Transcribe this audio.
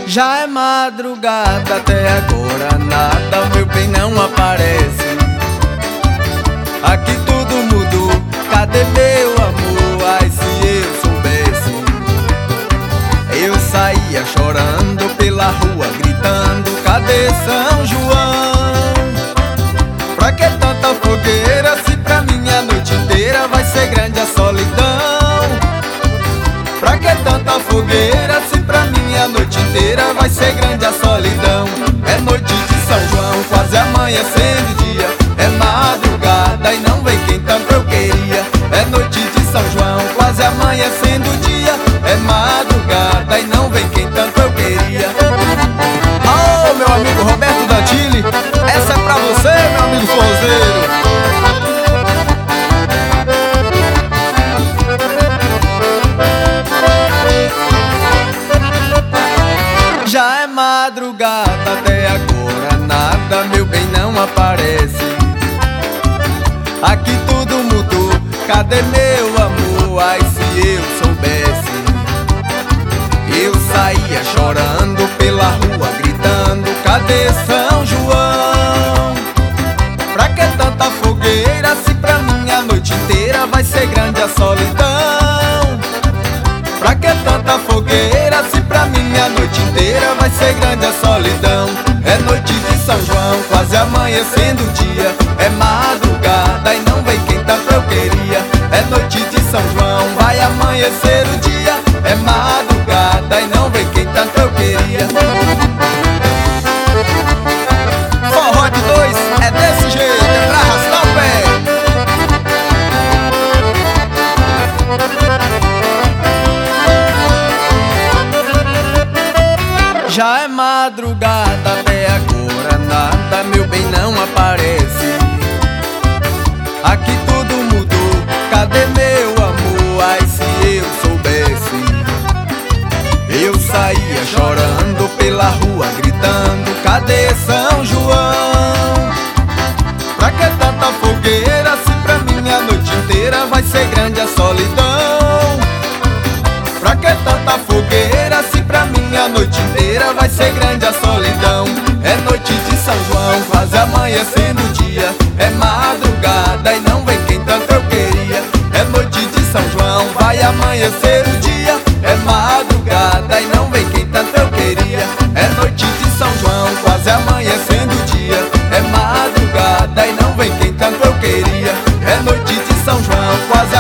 Já é madrugada, até agora nada, meu bem, não aparece. Aqui tudo mudou, cadê meu amor? Ai, se eu soubesse. Eu saía chorando pela rua, gritando, cadê São João? Pra que tanta fogueira, se pra mim a noite inteira vai ser grande a solidão? Pra que tanta fogueira, se pra mim a noite inteira vai ser grande a solidão? É noite de São João, quase amanhecendo dia. É madrugada e não vem quem tanto eu queria. É noite de São João, quase amanhecendo dia. É madrugada e não vem quem tanto eu queria. Oh, meu amigo Roberto Dantilli, essa é pra você, meu amigo forrozeiro. Já é madrugada, até agora nada, meu bem, não aparece. Aqui tudo mudou, cadê meu amor? Ai, se eu soubesse. Eu saía chorando pela rua, gritando, cadê São João? Pra que tanta fogueira, se pra mim a noite inteira vai ser grande a solidão? Pra que tanta fogueira, se pra mim a noite inteira vai ser grande a solidão? É noite de São João, quase amanhecendo o dia. É madrugada e não vem quem tanto eu queria. É noite de São João, vai amanhecer o dia. É madrugada e não vem quem tanto eu queria. Forró de dois é desse jeito, é pra arrastar o pé. Já é madrugada, até agora nada, meu bem, não aparece. Aqui tudo mudou, cadê meu amor? Ai, se eu soubesse. Eu saía chorando pela rua, gritando, cadê São João? Pra que tanta fogueira, se pra mim a noite inteira vai ser grande a solidão? Pra que tanta fogueira, se pra mim a noite inteira vai ser grande a solidão? É noite de São João, quase amanhecendo o dia. É madrugada e não vem quem tanto eu queria. É noite de São João, vai amanhecer o dia. É madrugada e não vem quem tanto eu queria. É noite de São João, quase amanhecendo o dia. É madrugada e não vem quem tanto eu queria. É noite de São João, quase